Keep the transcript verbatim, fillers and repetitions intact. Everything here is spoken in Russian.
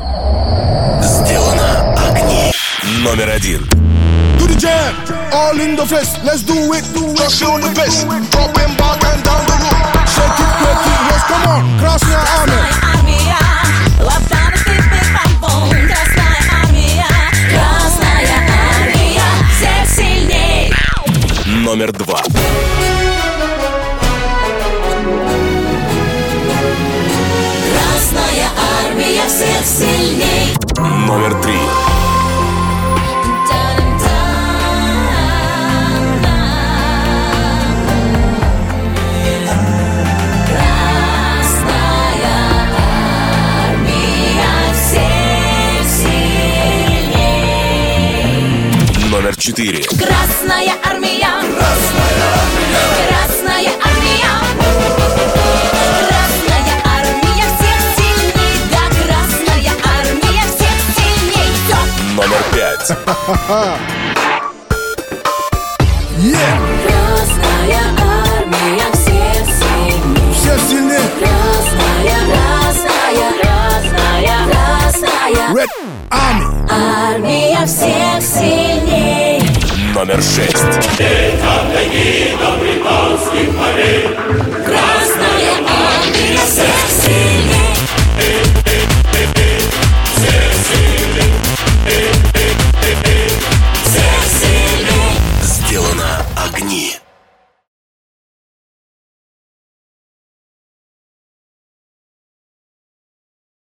Сделано огни. Номер один. To the jam, all in the face, let's do it, do it. Just feel the bass, dropping back and down the road. Shake it, break it, yes, come on, Красная армия. Армия, лаптаны, стыпы, помпон. Красная армия, Красная армия, всех сильней. Номер два. Красная армия, всех сильней. Номер три. Номер четыре. Красная армия, Красная армия, Красная армия, Красная армия всех сильней, да, Красная армия всех сильней. Все. Номер пять.